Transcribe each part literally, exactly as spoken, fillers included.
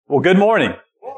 Well, good morning.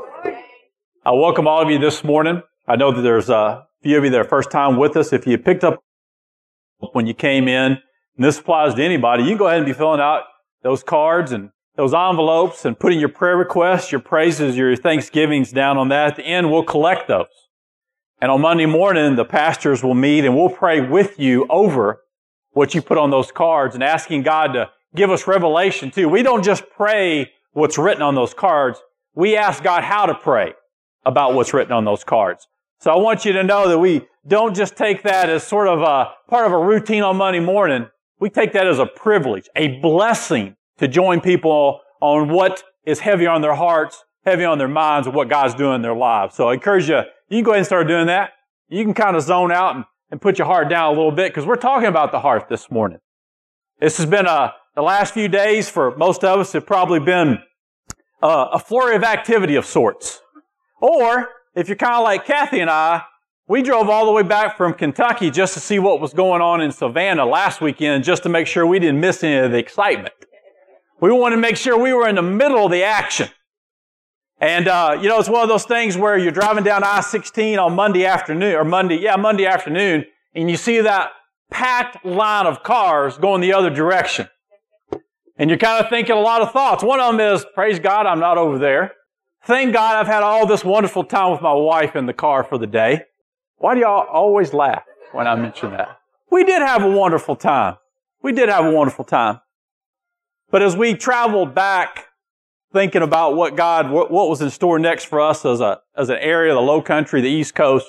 I welcome all of you this morning. I know that there's a few of you that are first time with us. If you picked up when you came in, and this applies to anybody, you can go ahead and be filling out those cards and those envelopes and putting your prayer requests, your praises, your thanksgivings down on that. At the end, we'll collect those. And on Monday morning, the pastors will meet and we'll pray with you over what you put on those cards and asking God to give us revelation too. We don't just pray what's written on those cards. We ask God how to pray about what's written on those cards. So I want you to know that we don't just take that as sort of a part of a routine on Monday morning. We take that as a privilege, a blessing to join people on what is heavy on their hearts, heavy on their minds, and what God's doing in their lives. So I encourage you, you can go ahead and start doing that. You can kind of zone out and, and put your heart down a little bit because we're talking about the heart this morning. This has been a, the last few days for most of us have probably been a, a flurry of activity of sorts. Or, if you're kind of like Kathy and I, we drove all the way back from Kentucky just to see what was going on in Savannah last weekend just to make sure we didn't miss any of the excitement. We wanted to make sure we were in the middle of the action. And, uh, you know, it's one of those things where you're driving down I sixteen on Monday afternoon, or Monday, yeah, Monday afternoon, and you see that packed line of cars going the other direction. And you're kind of thinking a lot of thoughts. One of them is, praise God, I'm not over there. Thank God I've had all this wonderful time with my wife in the car for the day. Why do y'all always laugh when I mention that? We did have a wonderful time. We did have a wonderful time. But as we traveled back thinking about what God, what, what was in store next for us as a, as an area, the low country, the East Coast,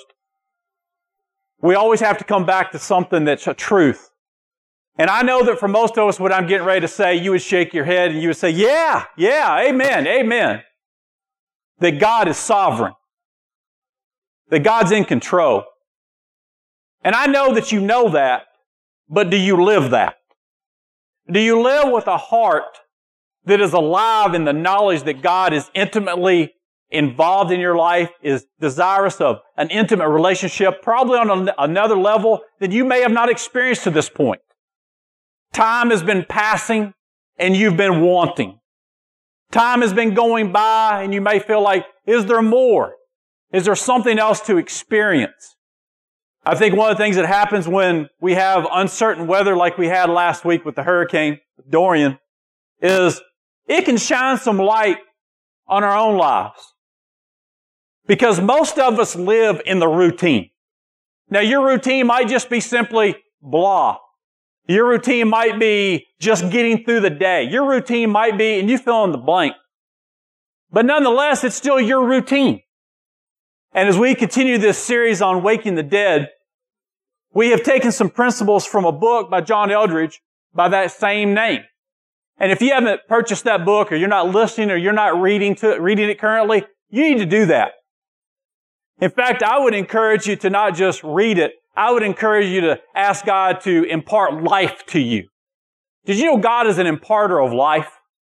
we always have to come back to something that's a truth. And I know that for most of us, what I'm getting ready to say, you would shake your head and you would say, yeah, yeah, amen, amen. That God is sovereign. That God's in control. And I know that you know that, but do you live that? Do you live with a heart that is alive in the knowledge that God is intimately involved in your life, is desirous of an intimate relationship, probably on a, another level that you may have not experienced to this point? Time has been passing and you've been wanting. Time has been going by and you may feel like, is there more? Is there something else to experience? I think one of the things that happens when we have uncertain weather like we had last week with the hurricane, Dorian, is it can shine some light on our own lives. Because most of us live in the routine. Now your routine might just be simply blah. Your routine might be just getting through the day. Your routine might be, and you fill in the blank. But nonetheless, it's still your routine. And as we continue this series on Waking the Dead, we have taken some principles from a book by John Eldredge by that same name. And if you haven't purchased that book, or you're not listening, or you're not reading to reading it currently, you need to do that. In fact, I would encourage you to not just read it, I would encourage you to ask God to impart life to you. Did you know God is an imparter of life?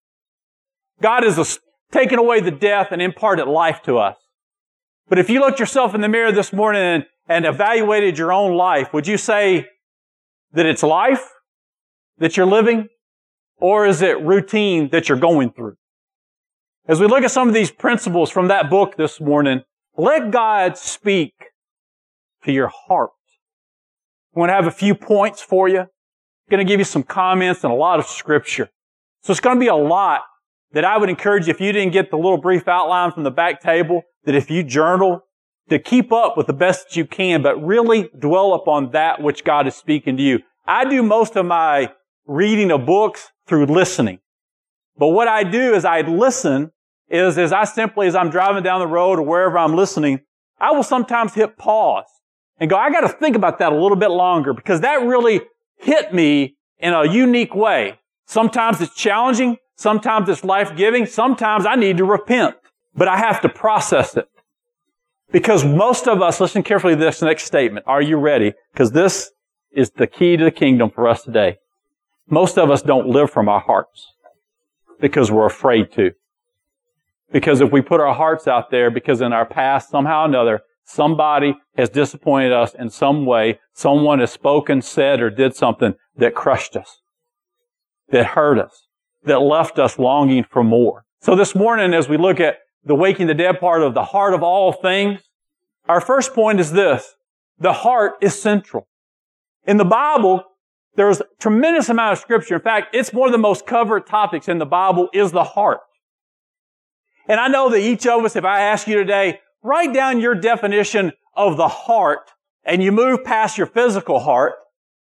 God is a, taken away the death and imparted life to us. But if you looked yourself in the mirror this morning and, and evaluated your own life, would you say that it's life that you're living? Or is it routine that you're going through? As we look at some of these principles from that book this morning, let God speak to your heart. I'm going to have a few points for you. I'm going to give you some comments and a lot of scripture. So it's going to be a lot that I would encourage you, if you didn't get the little brief outline from the back table, that if you journal, to keep up with the best that you can, but really dwell upon that which God is speaking to you. I do most of my reading of books through listening. But what I do is I listen is as I simply, as I'm driving down the road or wherever I'm listening, I will sometimes hit pause and go, I got to think about that a little bit longer because that really hit me in a unique way. Sometimes it's challenging. Sometimes it's life-giving. Sometimes I need to repent, but I have to process it. Because most of us, listen carefully to this next statement. Are you ready? Because this is the key to the kingdom for us today. Most of us don't live from our hearts because we're afraid to. Because if we put our hearts out there, because in our past, somehow or another, somebody has disappointed us in some way, someone has spoken, said, or did something that crushed us, that hurt us, that left us longing for more. So this morning, as we look at the waking the dead part of the heart of all things, our first point is this. The heart is central. In the Bible, there's a tremendous amount of scripture. In fact, it's one of the most covered topics in the Bible is the heart. And I know that each of us, if I ask you today, write down your definition of the heart, and you move past your physical heart,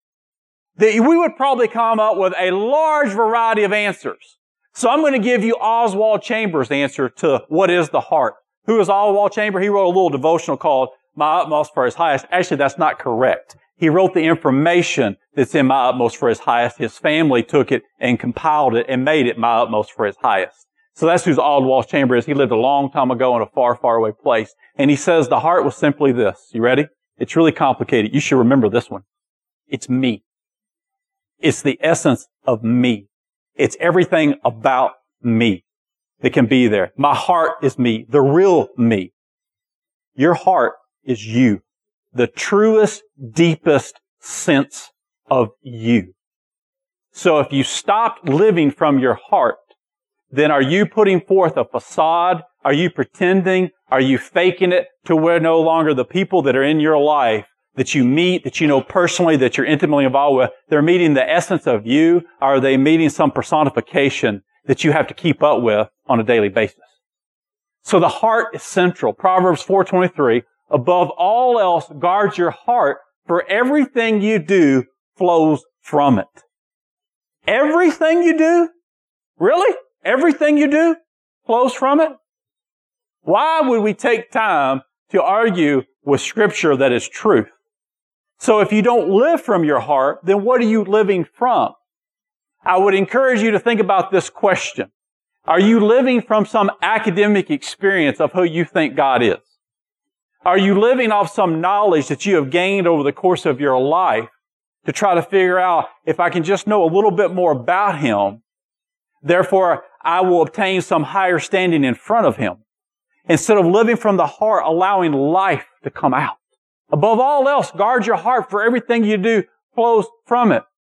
that we would probably come up with a large variety of answers. So I'm going to give you Oswald Chambers' answer to what is the heart. Who is Oswald Chambers? He wrote a little devotional called My Utmost for His Highest. Actually, that's not correct. He wrote the information that's in My Utmost for His Highest. His family took it and compiled it and made it My Utmost for His Highest. So that's who Oswald Chambers is. He lived a long time ago in a far, far away place. And he says the heart was simply this. You ready? It's really complicated. You should remember this one. It's me. It's the essence of me. It's everything about me that can be there. My heart is me, the real me. Your heart is you, the truest, deepest sense of you. So if you stopped living from your heart, then are you putting forth a facade? Are you pretending? Are you faking it to where no longer the people that are in your life that you meet, that you know personally, that you're intimately involved with, they're meeting the essence of you, or are they meeting some personification that you have to keep up with on a daily basis? So the heart is central. Proverbs four twenty-three, above all else, guard your heart, for everything you do flows from it. Everything you do? Really? Everything you do flows from it? Why would we take time to argue with Scripture that is truth? So if you don't live from your heart, then what are you living from? I would encourage you to think about this question. Are you living from some academic experience of who you think God is? Are you living off some knowledge that you have gained over the course of your life to try to figure out if I can just know a little bit more about Him, therefore I will obtain some higher standing in front of Him? Instead of living from the heart, allowing life to come out. Above all else, guard your heart, for everything you do flows from it.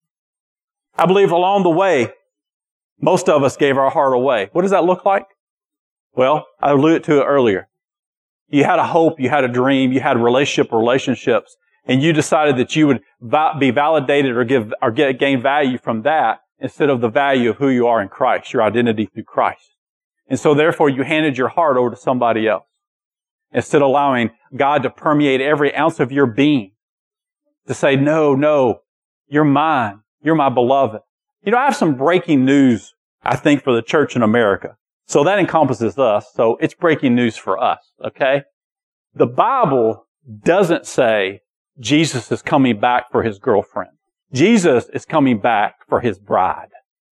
I believe along the way, most of us gave our heart away. What does that look like? Well, I alluded to it earlier. You had a hope, you had a dream, you had a relationship or relationships, and you decided that you would be validated or give or get gain value from that instead of the value of who you are in Christ, your identity through Christ. And so therefore you handed your heart over to somebody else instead of allowing God to permeate every ounce of your being to say, no, no, you're mine. You're my beloved. You know, I have some breaking news, I think, for the church in America. So that encompasses us. So it's breaking news for us, okay? The Bible doesn't say Jesus is coming back for His girlfriend. Jesus is coming back for His bride.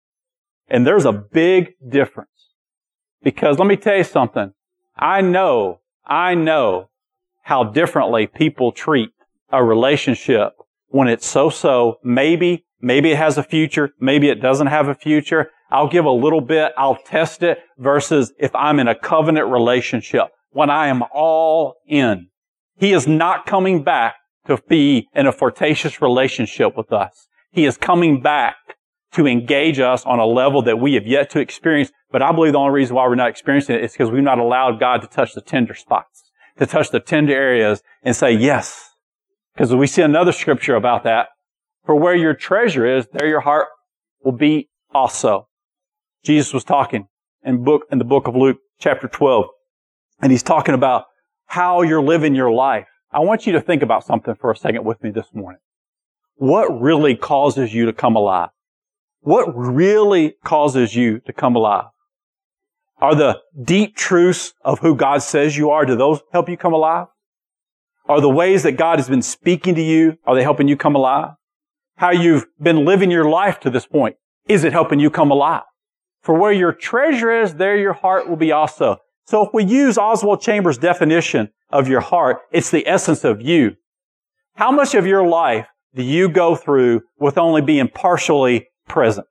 And there's a big difference. Because let me tell you something. I know, I know how differently people treat a relationship when it's so-so. Maybe, maybe it has a future. Maybe it doesn't have a future. I'll give a little bit. I'll test it versus if I'm in a covenant relationship when I am all in. He is not coming back to be in a flirtatious relationship with us. He is coming back to engage us on a level that we have yet to experience. But I believe the only reason why we're not experiencing it is because we've not allowed God to touch the tender spots, to touch the tender areas and say yes. Because we see another scripture about that. For where your treasure is, there your heart will be also. Jesus was talking in book, in the book of Luke, chapter twelve, and He's talking about how you're living your life. I want you to think about something for a second with me this morning. What really causes you to come alive? What really causes you to come alive? Are the deep truths of who God says you are, do those help you come alive? Are the ways that God has been speaking to you, are they helping you come alive? How you've been living your life to this point, is it helping you come alive? For where your treasure is, there your heart will be also. So if we use Oswald Chambers' definition of your heart, it's the essence of you. How much of your life do you go through with only being partially present?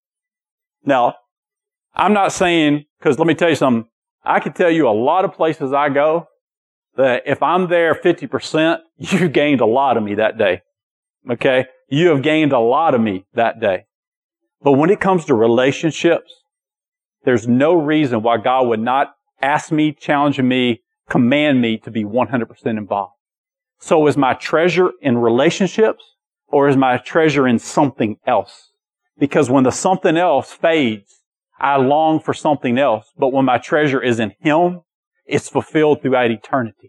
Now, I'm not saying, because let me tell you something, I can tell you a lot of places I go that if I'm there fifty percent, you gained a lot of me that day. Okay? You have gained a lot of me that day. But when it comes to relationships, there's no reason why God would not ask me, challenge me, command me to be one hundred percent involved. So is my treasure in relationships or is my treasure in something else? Because when the something else fades, I long for something else. But when my treasure is in Him, it's fulfilled throughout eternity.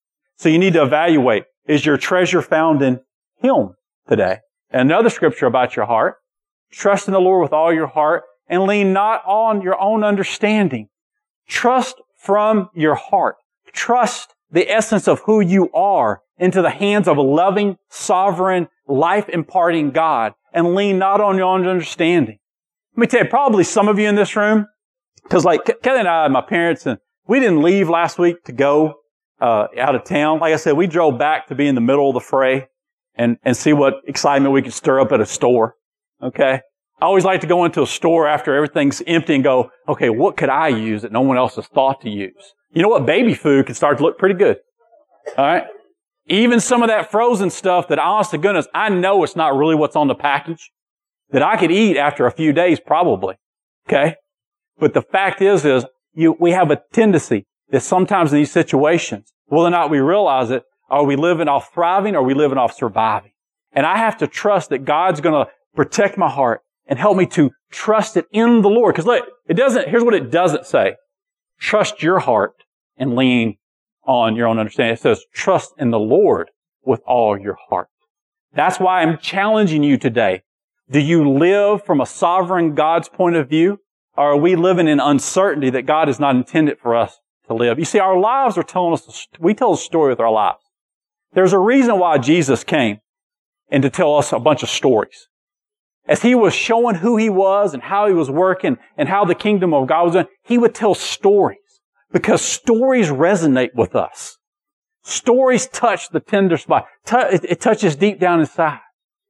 So you need to evaluate, is your treasure found in Him today? And another scripture about your heart, trust in the Lord with all your heart and lean not on your own understanding. Trust from your heart. Trust the essence of who you are into the hands of a loving, sovereign, life-imparting God and lean not on your own understanding. Let me tell you, probably some of you in this room, because like Kelly and I, my parents, and we didn't leave last week to go uh out of town. Like I said, we drove back to be in the middle of the fray and, and see what excitement we could stir up at a store. Okay? I always like to go into a store after everything's empty and go, okay, what could I use that no one else has thought to use? You know what? Baby food can start to look pretty good. All right? Even some of that frozen stuff that, honest to goodness, I know it's not really what's on the package, that I could eat after a few days probably. Okay? But the fact is, is you, we have a tendency that sometimes in these situations, whether or not we realize it, are we living off thriving or are we living off surviving? And I have to trust that God's going to protect my heart and help me to trust it in the Lord. Because look, it doesn't, here's what it doesn't say. Trust your heart and lean on your own understanding. It says, trust in the Lord with all your heart. That's why I'm challenging you today. Do you live from a sovereign God's point of view? Or are we living in uncertainty that God has not intended for us to live? You see, our lives are telling us, we tell a story with our lives. There's a reason why Jesus came and to tell us a bunch of stories. As He was showing who He was and how He was working and how the kingdom of God was doing, He would tell stories because stories resonate with us. Stories touch the tender spot. It touches deep down inside.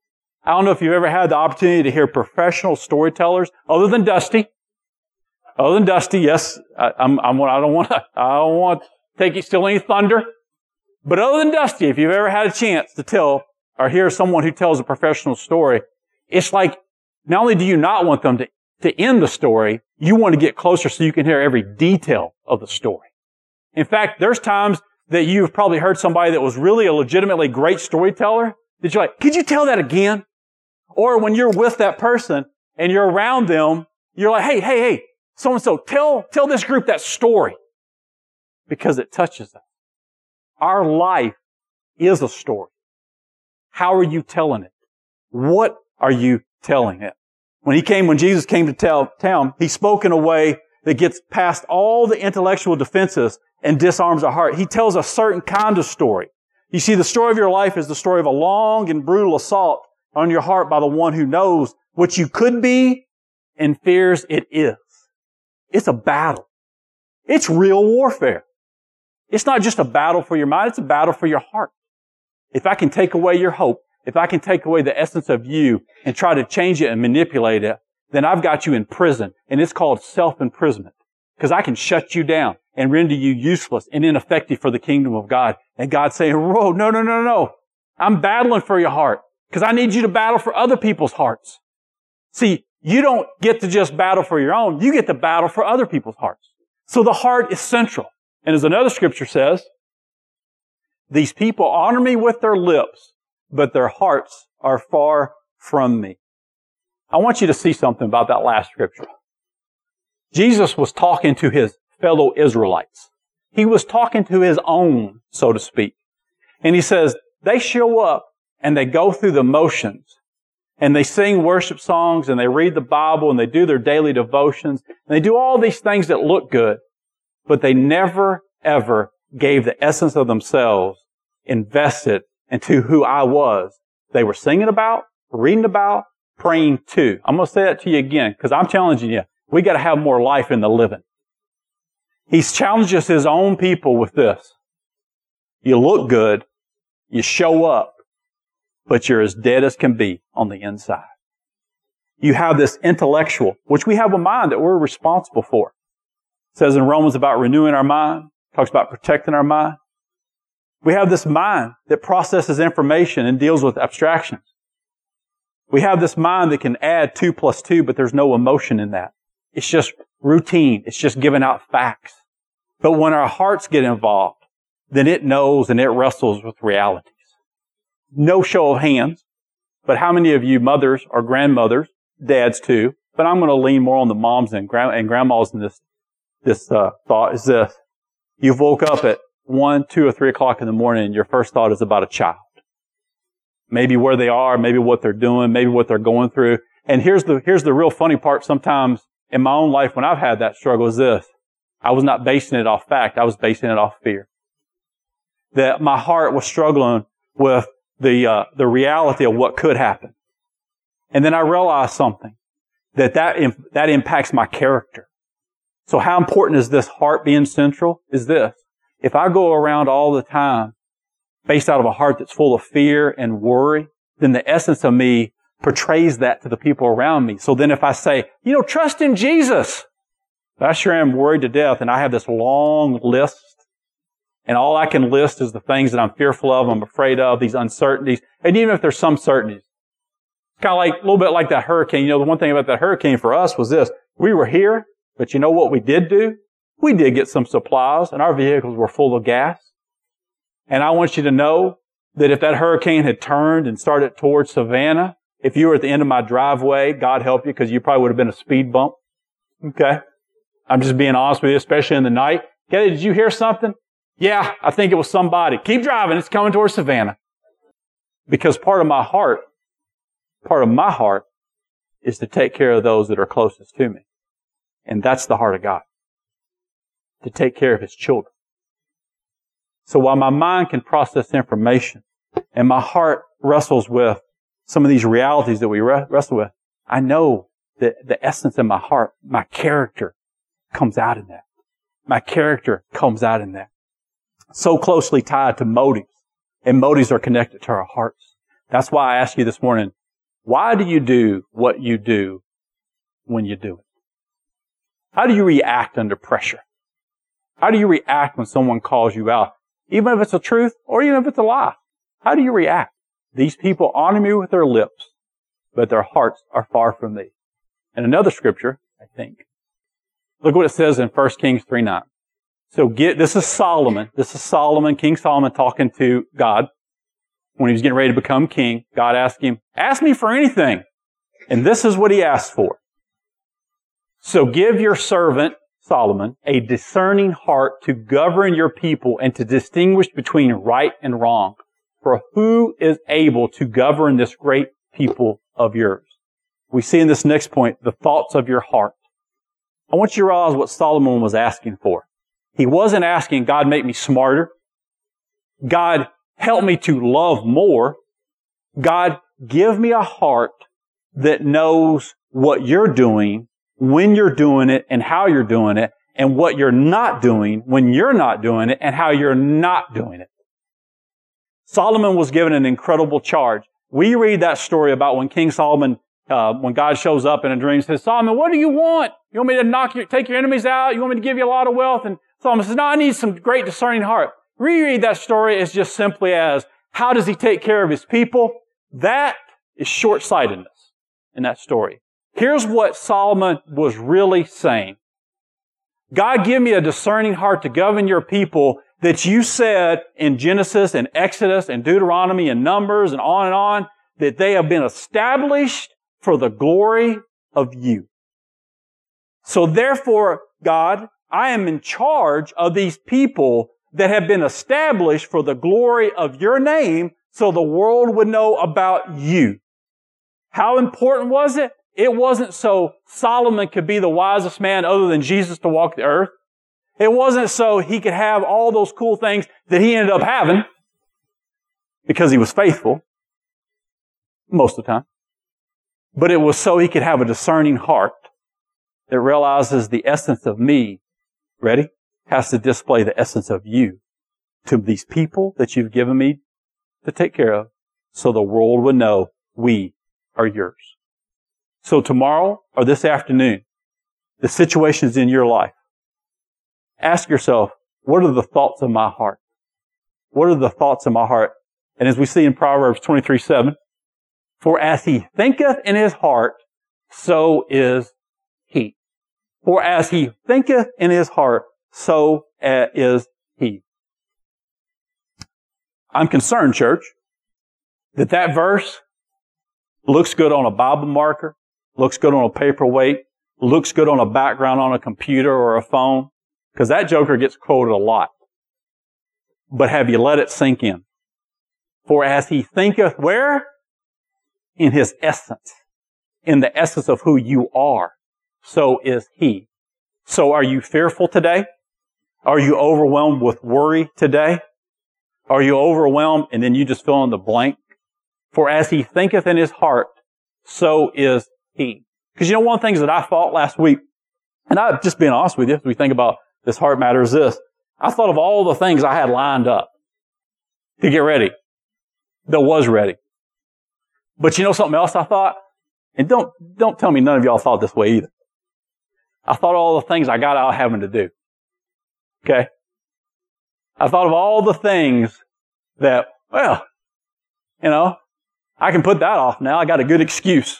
I don't know if you've ever had the opportunity to hear professional storytellers other than Dusty. Other than Dusty, yes, I, I'm, I'm, I don't want to, I don't want to take you steal any thunder. But other than Dusty, if you've ever had a chance to tell or hear someone who tells a professional story, it's like, not only do you not want them to, to end the story, you want to get closer so you can hear every detail of the story. In fact, there's times that you've probably heard somebody that was really a legitimately great storyteller that you're like, could you tell that again? Or when you're with that person and you're around them, you're like, hey, hey, hey, so-and-so, tell, tell this group that story. Because it touches us. Our life is a story. How are you telling it? What are you telling it? When he came, when Jesus came to tell, town, He spoke in a way that gets past all the intellectual defenses and disarms our heart. He tells a certain kind of story. You see, the story of your life is the story of a long and brutal assault on your heart by the one who knows what you could be and fears it is. It's a battle. It's real warfare. It's not just a battle for your mind, it's a battle for your heart. If I can take away your hope, if I can take away the essence of you and try to change it and manipulate it, then I've got you in prison. And it's called self-imprisonment. Because I can shut you down and render you useless and ineffective for the kingdom of God. And God's saying, whoa, no, no, no, no. I'm battling for your heart. Because I need you to battle for other people's hearts. See, you don't get to just battle for your own. You get to battle for other people's hearts. So the heart is central. And as another scripture says, these people honor me with their lips, but their hearts are far from me. I want you to see something about that last scripture. Jesus was talking to His fellow Israelites. He was talking to His own, so to speak. And He says, they show up and they go through the motions and they sing worship songs and they read the Bible and they do their daily devotions and they do all these things that look good, but they never, ever gave the essence of themselves, invested into who I was. They were singing about, reading about, praying to. I'm going to say that to you again because I'm challenging you. We got to have more life in the living. He challenges His own people with this. You look good, you show up, but you're as dead as can be on the inside. You have this intellectual, which we have a mind that we're responsible for. It says in Romans about renewing our mind, talks about protecting our mind. We have this mind that processes information and deals with abstractions. We have this mind that can add two plus two, but there's no emotion in that. It's just routine. It's just giving out facts. But when our hearts get involved, then it knows and it wrestles with realities. No show of hands, but how many of you mothers or grandmothers, dads too, but I'm going to lean more on the moms and, grand- and grandmas in this, this uh, thought is this. You've woke up at one, two, or three o'clock in the morning and your first thought is about a child. Maybe where they are, maybe what they're doing, maybe what they're going through. And here's the, here's the real funny part sometimes in my own life when I've had that struggle is this. I was not basing it off fact. I was basing it off fear. That my heart was struggling with the, uh, the reality of what could happen. And then I realized something. That that, imp- that impacts my character. So how important is this heart being central? Is this. If I go around all the time based out of a heart that's full of fear and worry, then the essence of me portrays that to the people around me. So then if I say, you know, trust in Jesus, I sure am worried to death and I have this long list and all I can list is the things that I'm fearful of, I'm afraid of, these uncertainties. And even if there's some certainties, it's kind of like, a little bit like that hurricane. You know, the one thing about that hurricane for us was this. We were here, but you know what we did do? We did get some supplies and our vehicles were full of gas. And I want you to know that if that hurricane had turned and started towards Savannah, if you were at the end of my driveway, God help you, because you probably would have been a speed bump. Okay? I'm just being honest with you, especially in the night. Okay, did you hear something? Yeah, I think it was somebody. Keep driving. It's coming towards Savannah. Because part of my heart, part of my heart is to take care of those that are closest to me. And that's the heart of God. To take care of His children. So while my mind can process information and my heart wrestles with some of these realities that we wrestle with, I know that the essence of my heart, my character, comes out in that. My character comes out in that. So closely tied to motives. And motives are connected to our hearts. That's why I ask you this morning, why do you do what you do when you do it? How do you react under pressure? How do you react when someone calls you out? Even if it's a truth or even if it's a lie. How do you react? These people honor me with their lips, but their hearts are far from me. And another scripture, I think. Look what it says in First Kings three nine. So get, this is Solomon. This is Solomon, King Solomon talking to God. When he was getting ready to become king, God asked him, ask me for anything. And this is what he asked for. So give your servant, Solomon, a discerning heart to govern your people and to distinguish between right and wrong. For who is able to govern this great people of yours? We see in this next point, the thoughts of your heart. I want you to realize what Solomon was asking for. He wasn't asking, God, make me smarter. God, help me to love more. God, give me a heart that knows what you're doing, when you're doing it, and how you're doing it, and what you're not doing when you're not doing it, and how you're not doing it. Solomon was given an incredible charge. We read that story about when King Solomon, uh, when God shows up in a dream, says, Solomon, what do you want? You want me to knock your, take your enemies out? You want me to give you a lot of wealth? And Solomon says, no, I need some great discerning heart. Reread that story as just simply as, how does he take care of his people? That is short-sightedness in that story. Here's what Solomon was really saying. God, give me a discerning heart to govern your people that you said in Genesis and Exodus and Deuteronomy and Numbers and on and on, that they have been established for the glory of you. So therefore, God, I am in charge of these people that have been established for the glory of your name so the world would know about you. How important was it? It wasn't so Solomon could be the wisest man other than Jesus to walk the earth. It wasn't so he could have all those cool things that he ended up having because he was faithful most of the time. But it was so he could have a discerning heart that realizes the essence of me, ready, has to display the essence of you to these people that you've given me to take care of so the world would know we are yours. So tomorrow or this afternoon, the situations in your life, ask yourself, what are the thoughts of my heart? What are the thoughts of my heart? And as we see in Proverbs twenty-three seven, for as he thinketh in his heart, so is he. For as he thinketh in his heart, so uh, is He. I'm concerned, church, that that verse looks good on a Bible marker, looks good on a paperweight, looks good on a background on a computer or a phone, because that joker gets quoted a lot. But have you let it sink in? For as he thinketh, where? In his essence. In the essence of who you are. So is he. So are you fearful today? Are you overwhelmed with worry today? Are you overwhelmed and then you just fill in the blank? For as he thinketh in his heart, so is he. Because you know, one of the things that I thought last week, and I've just been honest with you, as we think about this heart matter, is this. I thought of all the things I had lined up to get ready. That was ready. But you know something else I thought? And don't, don't tell me none of y'all thought this way either. I thought of all the things I got out having to do. Okay? I thought of all the things that, well, you know, I can put that off now. I got a good excuse.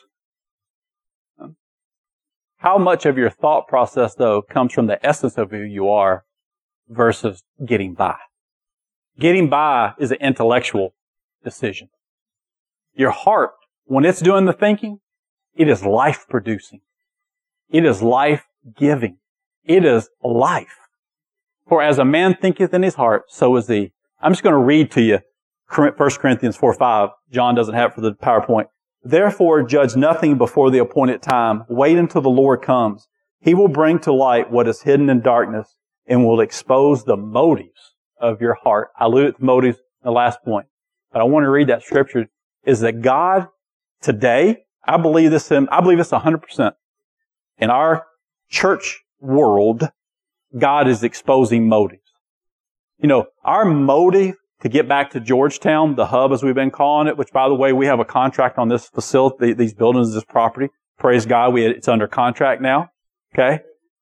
How much of your thought process, though, comes from the essence of who you are versus getting by? Getting by is an intellectual decision. Your heart, when it's doing the thinking, it is life-producing. It is life-giving. It is life. For as a man thinketh in his heart, so is he. I'm just going to read to you First Corinthians four five. John doesn't have it for the PowerPoint. Therefore, judge nothing before the appointed time. Wait until the Lord comes. He will bring to light what is hidden in darkness and will expose the motives of your heart. I alluded to motives in the last point. But I want to read that scripture, is that God today, I believe this in, I believe this one hundred percent. In our church world, God is exposing motives. You know, our motive to get back to Georgetown, the hub as we've been calling it, which by the way, we have a contract on this facility, these buildings, this property. Praise God, we it's under contract now. Okay?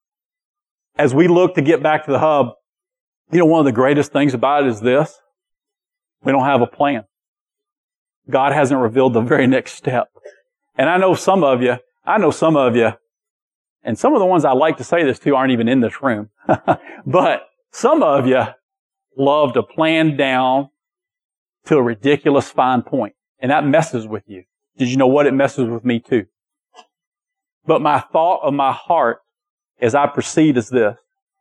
As we look to get back to the hub, you know, one of the greatest things about it is this. We don't have a plan. God hasn't revealed the very next step. And I know some of you, I know some of you, and some of the ones I like to say this to aren't even in this room. But some of you love to plan down to a ridiculous fine point. And that messes with you. Did you know what? It messes with me too. But my thought of my heart as I proceed is this.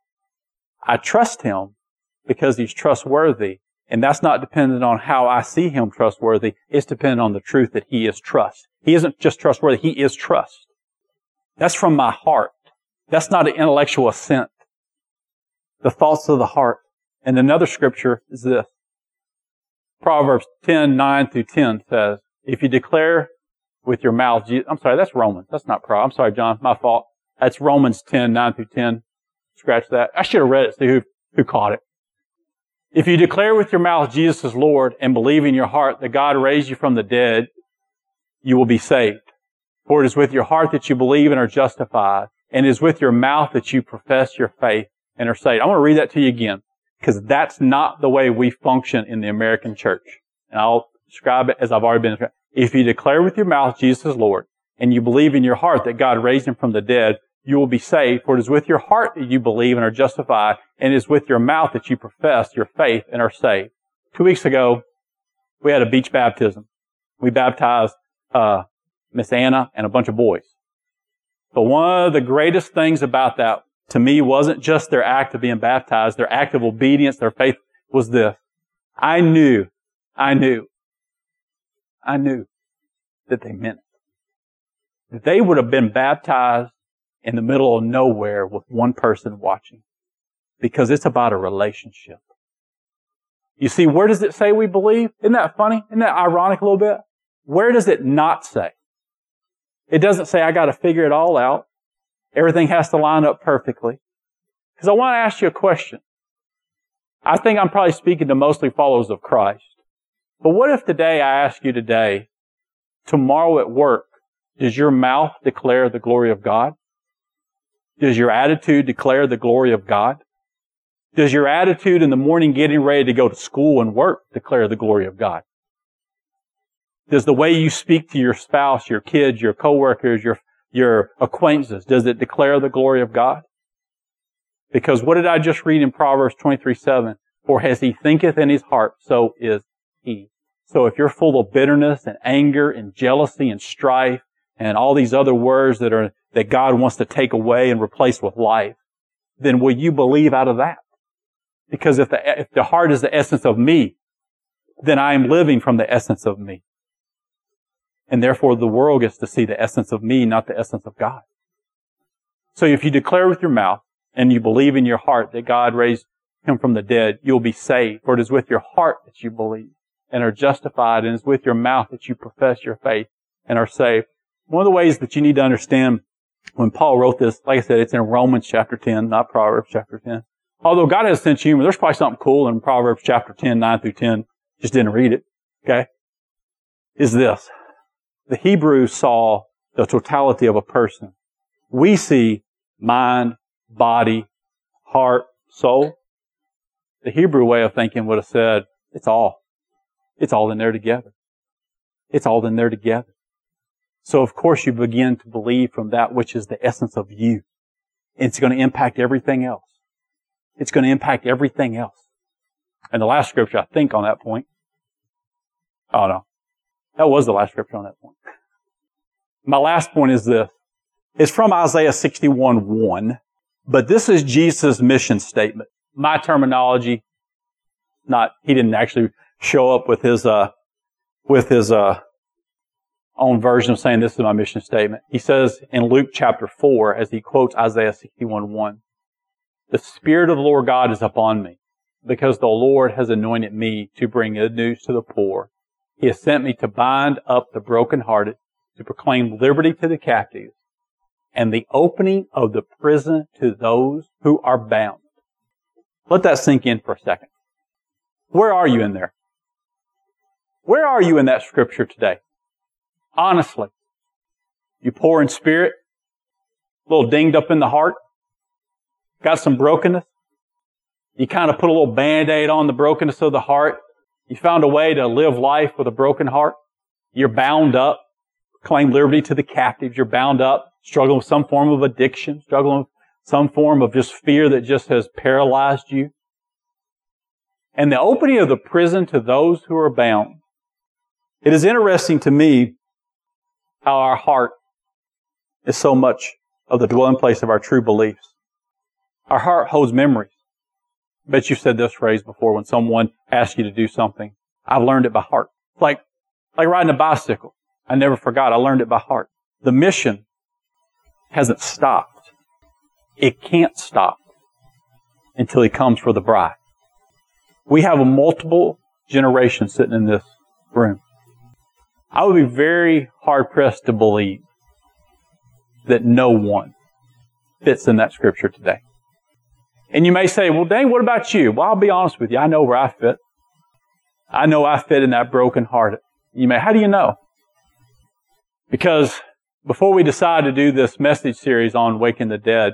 I trust Him because He's trustworthy. And that's not dependent on how I see Him trustworthy. It's dependent on the truth that He is trust. He isn't just trustworthy. He is trust. That's from my heart. That's not an intellectual assent. The thoughts of the heart. And another scripture is this. Proverbs ten, nine through ten says, if you declare with your mouth, I'm sorry, that's Romans. That's not Proverbs. I'm sorry, John, my fault. That's Romans ten, nine through ten. Scratch that. I should have read it, see who, who caught it. If you declare with your mouth Jesus is Lord and believe in your heart that God raised you from the dead, you will be saved. For it is with your heart that you believe and are justified, and it is with your mouth that you profess your faith and are saved. I want to read that to you again, because that's not the way we function in the American church. And I'll describe it as I've already been described. If you declare with your mouth Jesus is Lord, and you believe in your heart that God raised Him from the dead, you will be saved. For it is with your heart that you believe and are justified, and it is with your mouth that you profess your faith and are saved. Two weeks ago, we had a beach baptism. We baptized uh Miss Anna and a bunch of boys. But one of the greatest things about that, to me, wasn't just their act of being baptized, their act of obedience, their faith, was this. I knew, I knew, I knew that they meant it. That they would have been baptized in the middle of nowhere with one person watching. Because it's about a relationship. You see, where does it say we believe? Isn't that funny? Isn't that ironic a little bit? Where does it not say? It doesn't say I got to figure it all out. Everything has to line up perfectly. Because I want to ask you a question. I think I'm probably speaking to mostly followers of Christ. But what if today I ask you today, tomorrow at work, does your mouth declare the glory of God? Does your attitude declare the glory of God? Does your attitude in the morning getting ready to go to school and work declare the glory of God? Does the way you speak to your spouse, your kids, your coworkers, your, your acquaintances, does it declare the glory of God? Because what did I just read in Proverbs twenty-three seven? For as he thinketh in his heart, so is he. So if you're full of bitterness and anger and jealousy and strife and all these other words that are, that God wants to take away and replace with life, then will you believe out of that? Because if the, if the heart is the essence of me, then I am living from the essence of me. And therefore the world gets to see the essence of me, not the essence of God. So if you declare with your mouth and you believe in your heart that God raised him from the dead, you'll be saved. For it is with your heart that you believe and are justified, and it's with your mouth that you profess your faith and are saved. One of the ways that you need to understand when Paul wrote this, like I said, it's in Romans chapter ten, not Proverbs chapter ten. Although God has a sense of humor, there's probably something cool in Proverbs chapter ten, nine through ten. Just didn't read it. Okay? Is this. The Hebrews saw the totality of a person. We see mind, body, heart, soul. The Hebrew way of thinking would have said, it's all. It's all in there together. It's all in there together. So of course you begin to believe from that which is the essence of you. It's going to impact everything else. It's going to impact everything else. And the last scripture, I think, on that point. Oh no. That was the last scripture on that point. My last point is this. It's from Isaiah sixty-one one. But this is Jesus' mission statement. My terminology, not, he didn't actually show up with his, uh, with his, uh, own version of saying this is my mission statement. He says in Luke chapter four, as he quotes Isaiah sixty-one one, the Spirit of the Lord God is upon me, because the Lord has anointed me to bring good news to the poor. He has sent me to bind up the brokenhearted, to proclaim liberty to the captives, and the opening of the prison to those who are bound. Let that sink in for a second. Where are you in there? Where are you in that scripture today? Honestly. You poor in spirit? A little dinged up in the heart? Got some brokenness? You kind of put a little Band-Aid on the brokenness of the heart? You found a way to live life with a broken heart? You're bound up. Claim liberty to the captives. You're bound up. Struggling with some form of addiction. Struggling with some form of just fear that just has paralyzed you. And the opening of the prison to those who are bound. It is interesting to me how our heart is so much of the dwelling place of our true beliefs. Our heart holds memories. I bet you've said this phrase before when someone asks you to do something. I've learned it by heart. Like, like riding a bicycle. I never forgot. I learned it by heart. The mission hasn't stopped. It can't stop until he comes for the bride. We have a multiple generation sitting in this room. I would be very hard-pressed to believe that no one fits in that scripture today. And you may say, well, dang, what about you? Well, I'll be honest with you. I know where I fit. I know I fit in that broken-hearted. You may, how do you know? Because before we decided to do this message series on Waking the Dead,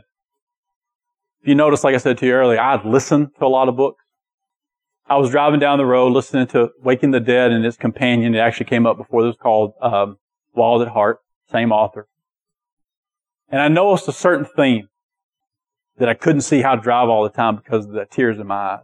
if you notice, like I said to you earlier, I'd listened to a lot of books. I was driving down the road listening to Waking the Dead and its companion. It actually came up before. It was called um, Wild at Heart, same author. And I noticed a certain theme that I couldn't see how to drive all the time because of the tears in my eyes.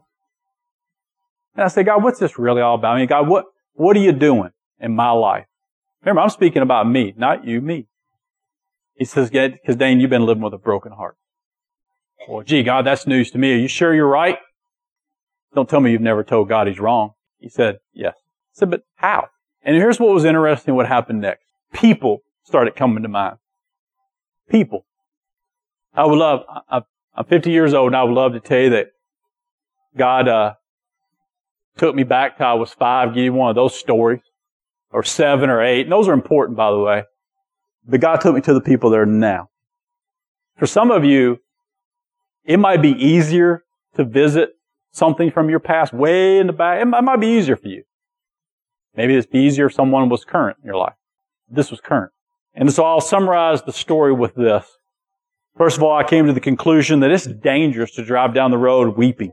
And I said, God, what's this really all about? I mean, God, what, what are you doing in my life? Remember, I'm speaking about me, not you, me. He says, because Dane, you've been living with a broken heart. Well, gee, God, that's news to me. Are you sure you're right? Don't tell me you've never told God he's wrong. He said, yes. I said, but how? And here's what was interesting, what happened next. People started coming to mind. People. I would love, I, I'm fifty years old, and I would love to tell you that God uh, took me back to I was five, give you one of those stories, or seven or eight. And those are important, by the way. But God took me to the people that are now. For some of you, it might be easier to visit something from your past way in the back. It might be easier for you. Maybe it's easier if someone was current in your life. This was current. And so I'll summarize the story with this. First of all, I came to the conclusion that it's dangerous to drive down the road weeping.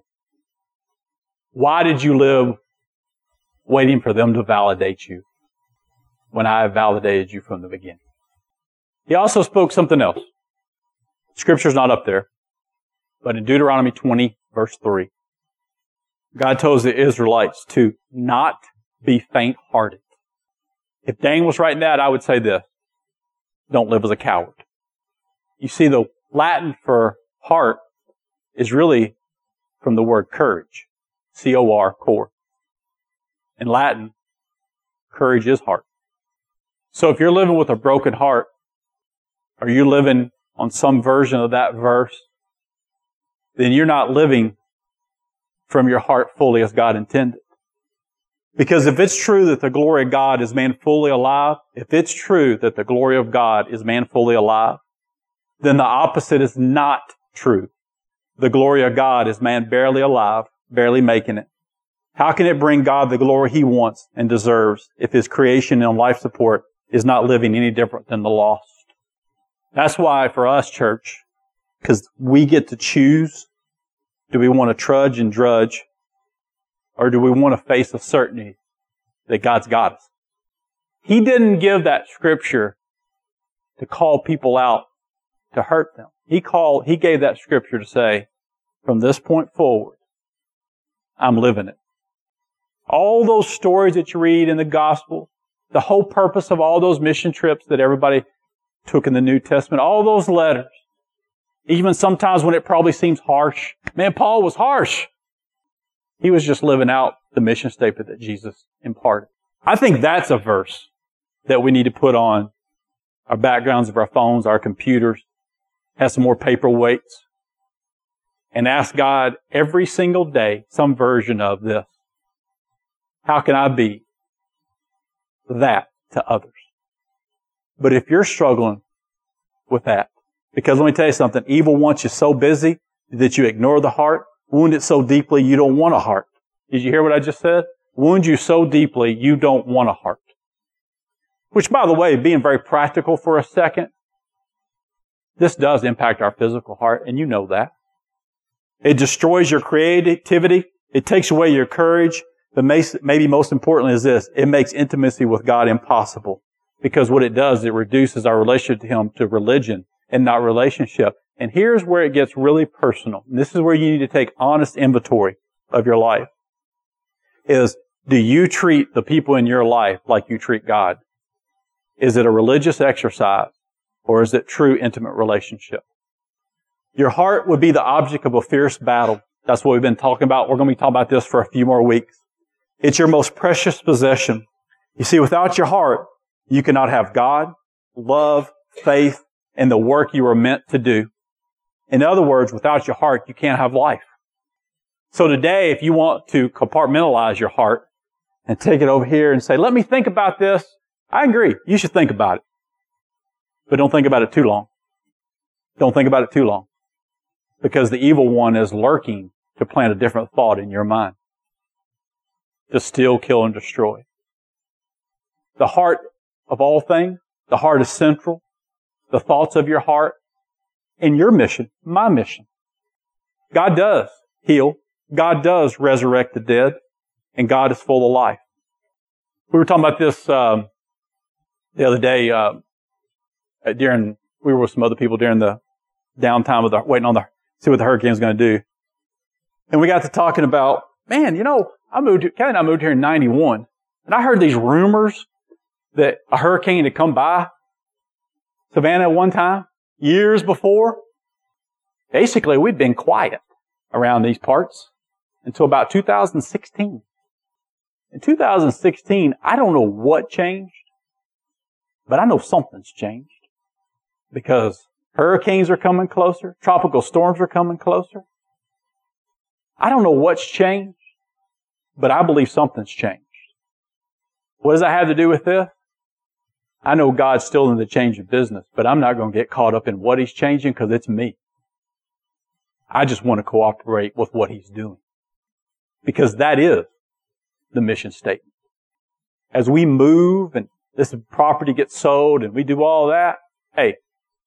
Why did you live waiting for them to validate you when I validated you from the beginning? He also spoke something else. Scripture's not up there. But in Deuteronomy twenty, verse three, God tells the Israelites to not be faint-hearted. If Dane was writing that, I would say this: don't live as a coward. You see, the Latin for heart is really from the word courage. C O R, core. In Latin, courage is heart. So if you're living with a broken heart, or you're living on some version of that verse, then you're not living from your heart fully as God intended. Because if it's true that the glory of God is man fully alive, if it's true that the glory of God is man fully alive, then the opposite is not true. The glory of God is man barely alive, barely making it. How can it bring God the glory He wants and deserves if His creation on life support is not living any different than the lost? That's why for us, church, because we get to choose, do we want to trudge and drudge, or do we want to face a certainty that God's got us? He didn't give that scripture to call people out to hurt them. He called, He gave that scripture to say, from this point forward, I'm living it. All those stories that you read in the gospel, the whole purpose of all those mission trips that everybody took in the New Testament, all those letters, even sometimes when it probably seems harsh. Man, Paul was harsh. He was just living out the mission statement that Jesus imparted. I think that's a verse that we need to put on our backgrounds of our phones, our computers, have some more paperweights, and ask God every single day some version of this. How can I be that to others? But if you're struggling with that, because let me tell you something, evil wants you so busy that you ignore the heart, wound it so deeply you don't want a heart. Did you hear what I just said? Wound you so deeply you don't want a heart. Which, by the way, being very practical for a second, this does impact our physical heart, and you know that. It destroys your creativity. It takes away your courage. But maybe most importantly is this: it makes intimacy with God impossible. Because what it does, it reduces our relationship to Him to religion and not relationship. And here's where it gets really personal. And this is where you need to take honest inventory of your life. Is, do you treat the people in your life like you treat God? Is it a religious exercise, or is it true intimate relationship? Your heart would be the object of a fierce battle. That's what we've been talking about. We're going to be talking about this for a few more weeks. It's your most precious possession. You see, without your heart, you cannot have God, love, faith, and the work you were meant to do. In other words, without your heart, you can't have life. So today, if you want to compartmentalize your heart and take it over here and say, let me think about this, I agree. You should think about it. But don't think about it too long. Don't think about it too long. Because the evil one is lurking to plant a different thought in your mind. To steal, kill, and destroy. The heart of all things, the heart is central. The thoughts of your heart and your mission, my mission. God does heal. God does resurrect the dead. And God is full of life. We were talking about this um, the other day uh, during, we were with some other people during the downtime of the, waiting on the, see what the hurricane was going to do. And we got to talking about, man, you know, I moved, Kelly and I moved here in ninety-one. And I heard these rumors that a hurricane had come by Savannah at one time, years before. Basically, we'd been quiet around these parts until about two thousand sixteen. In two thousand sixteen, I don't know what changed, but I know something's changed. Because hurricanes are coming closer, tropical storms are coming closer. I don't know what's changed, but I believe something's changed. What does that have to do with this? I know God's still in the change of business, but I'm not going to get caught up in what He's changing because it's me. I just want to cooperate with what He's doing. Because that is the mission statement. As we move and this property gets sold and we do all that, hey,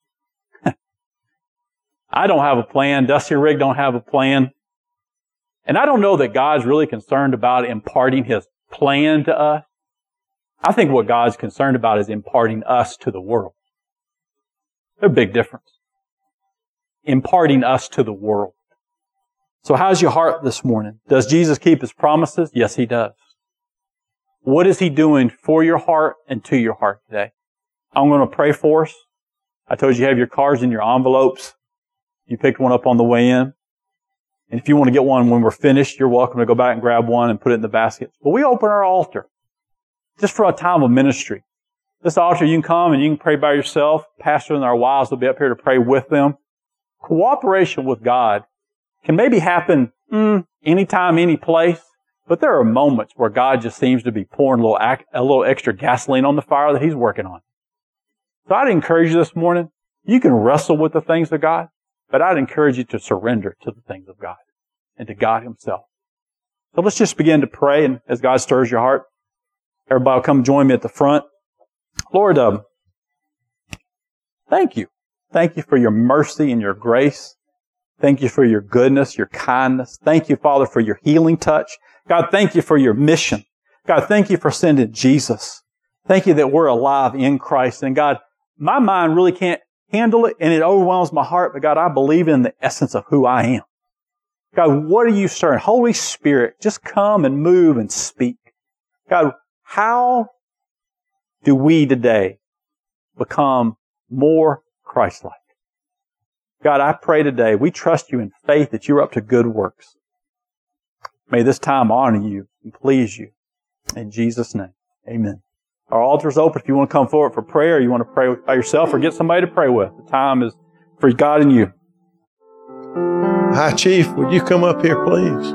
I don't have a plan. Dusty Rig don't have a plan. And I don't know that God's really concerned about imparting His plan to us. I think what God's concerned about is imparting us to the world. There's a big difference. Imparting us to the world. So how's your heart this morning? Does Jesus keep His promises? Yes, He does. What is He doing for your heart and to your heart today? I'm going to pray for us. I told you you have your cards in your envelopes. You picked one up on the way in. And if you want to get one when we're finished, you're welcome to go back and grab one and put it in the basket. But we open our altar just for a time of ministry. This altar, you can come and you can pray by yourself. Pastor and our wives will be up here to pray with them. Cooperation with God can maybe happen mm, anytime, any place, but there are moments where God just seems to be pouring a little, a little extra gasoline on the fire that He's working on. So I'd encourage you this morning, you can wrestle with the things of God, but I'd encourage you to surrender to the things of God and to God Himself. So let's just begin to pray, and as God stirs your heart, everybody will come join me at the front. Lord, um, thank you. Thank you for your mercy and your grace. Thank you for your goodness, your kindness. Thank you, Father, for your healing touch. God, thank you for your mission. God, thank you for sending Jesus. Thank you that we're alive in Christ. And God, my mind really can't handle it, and it overwhelms my heart. But God, I believe in the essence of who I am. God, what are you stirring? Holy Spirit, just come and move and speak. God, how do we today become more Christ-like? God, I pray today, we trust you in faith that you're up to good works. May this time honor you and please you. In Jesus' name, amen. Our altar is open if you want to come forward for prayer, or you want to pray by yourself, or get somebody to pray with. The time is for God and you. Hi, Chief. Would you come up here, please?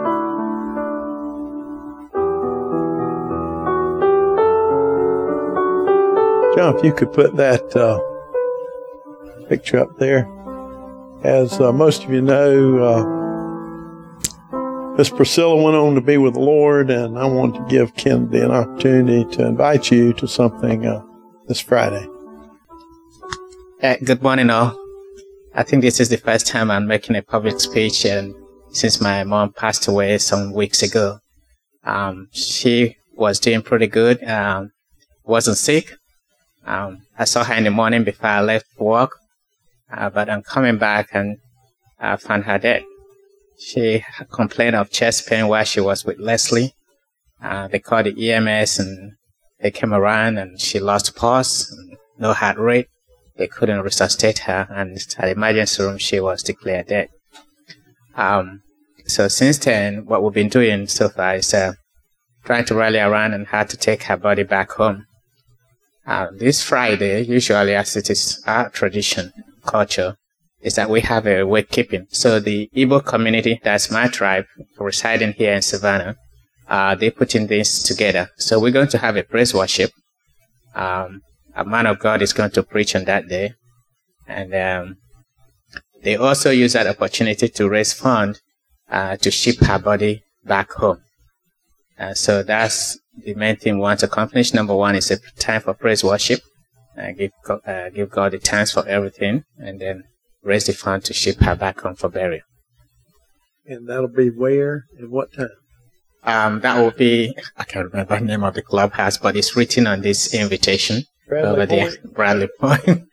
John, if you could put that uh, picture up there. As uh, most of you know, uh, Miss Priscilla went on to be with the Lord, and I wanted to give Kennedy an opportunity to invite you to something uh, this Friday. Uh, good morning, all. I think this is the first time I'm making a public speech, and since my mom passed away some weeks ago. Um, she was doing pretty good, um, wasn't sick. Um, I saw her in the morning before I left for work, uh, but I'm coming back and I found her dead. She complained of chest pain while she was with Leslie. Uh, they called the E M S and they came around, and she lost pulse, and no heart rate. They couldn't resuscitate her, and at the emergency room, she was declared dead. Um, so since then, what we've been doing so far is uh, trying to rally around and how to take her body back home. Uh, this Friday, usually as it is our tradition, culture, is that we have a wake keeping. So the Igbo community, that's my tribe, residing here in Savannah, uh, they putting this together. So we're going to have a praise worship. Um, a man of God is going to preach on that day. And um, they also use that opportunity to raise funds uh, to ship her body back home. Uh, so that's the main thing we want to accomplish. Number one is a time for praise worship. Uh, give, uh, give God the thanks for everything, and then raise the fund to ship her back home for burial. And that'll be where and what time? Um, that will be, I can't remember the name of the clubhouse, but it's written on this invitation Bradley over there, Point? Bradley Point.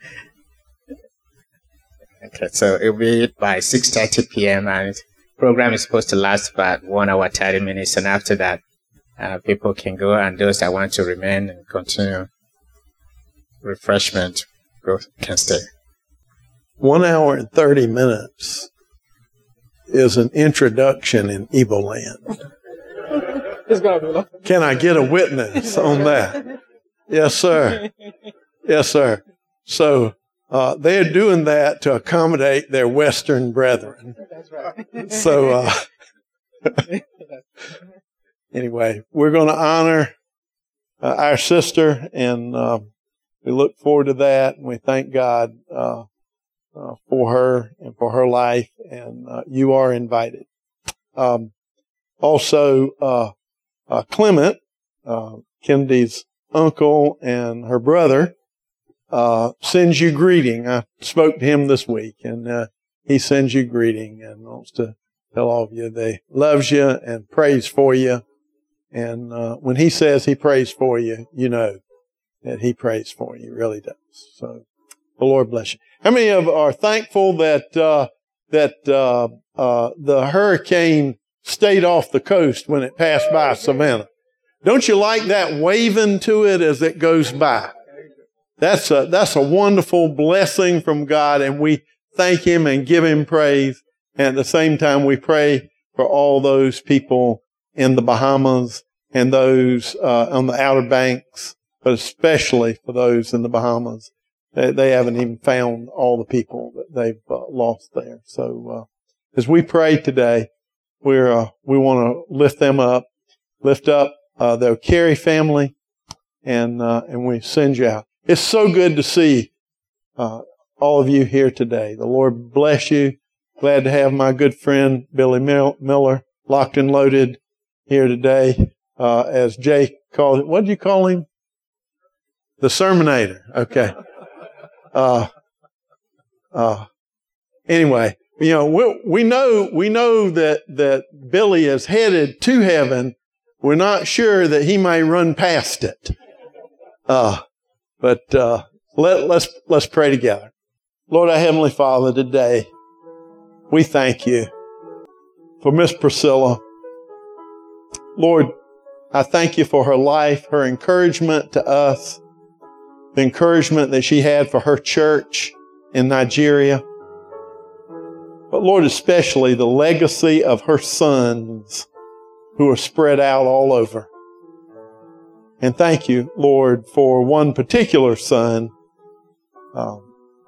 Okay, so it'll be by six thirty p.m. and the program is supposed to last about one hour, thirty minutes. And after that, uh, people can go, and those that want to remain and continue refreshment go, can stay. One hour and thirty minutes is an introduction in Igbo land. Can I get a witness on that? Yes, sir. Yes, sir. So uh, they're doing that to accommodate their Western brethren. That's right. So uh, anyway, we're going to honor uh, our sister, and uh, we look forward to that, and we thank God uh, uh, for her and for her life, and uh, you are invited. Um, also, uh, uh, Clement, uh, Kennedy's uncle and her brother, uh, sends you greeting. I spoke to him this week, and uh, he sends you greeting and wants to tell all of you that he loves you and prays for you. And uh, when he says he prays for you, you know that he prays for you. He really does. So the Lord bless you. How many of are thankful that uh, that uh, uh, the hurricane stayed off the coast when it passed by Savannah. Don't you like that waving to it as it goes by? That's a, that's a wonderful blessing from God, and we thank Him and give Him praise. And at the same time, we pray for all those people in the Bahamas and those uh, on the Outer Banks, but especially for those in the Bahamas. They, they haven't even found all the people that they've uh, lost there. So uh, as we pray today, we're uh, we want to lift them up, lift up uh, the O'Carey family, and uh, and we send you out. It's so good to see uh, all of you here today. The Lord bless you. Glad to have my good friend Billy Miller locked and loaded here today. Uh, as Jay called it, what did you call him? The Sermonator. Okay. Uh, uh, anyway, you know, we, we know, we know that, that Billy is headed to heaven. We're not sure that he may run past it. Uh, but, uh, let, let's, let's pray together. Lord, our Heavenly Father, today, we thank you for Miss Priscilla. Lord, I thank you for her life, her encouragement to us, the encouragement that she had for her church in Nigeria. But Lord, especially the legacy of her sons who are spread out all over. And thank you, Lord, for one particular son, um,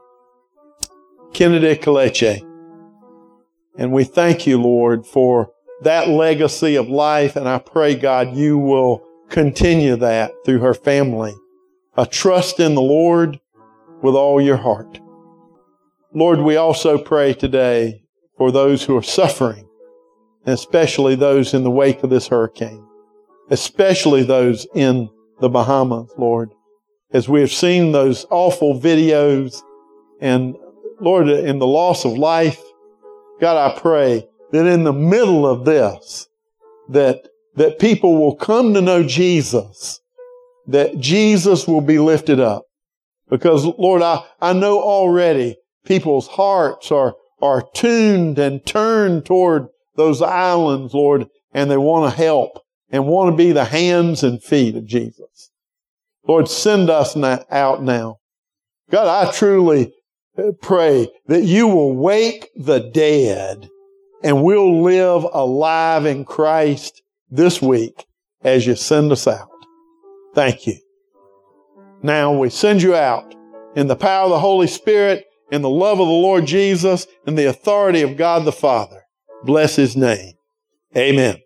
Kennedy Kalechi. And we thank you, Lord, for that legacy of life. And I pray, God, you will continue that through her family. A trust in the Lord with all your heart. Lord, we also pray today for those who are suffering, and especially those in the wake of this hurricane, especially those in the Bahamas, Lord, as we have seen those awful videos and, Lord, in the loss of life. God, I pray that in the middle of this, that, that people will come to know Jesus, that Jesus will be lifted up. Because, Lord, I, I know already people's hearts are, are tuned and turned toward those islands, Lord, and they want to help and want to be the hands and feet of Jesus. Lord, send us now, out now. God, I truly pray that you will wake the dead and we'll live alive in Christ this week as you send us out. Thank you. Now we send you out in the power of the Holy Spirit, in the love of the Lord Jesus, and the authority of God the Father. Bless His name. Amen.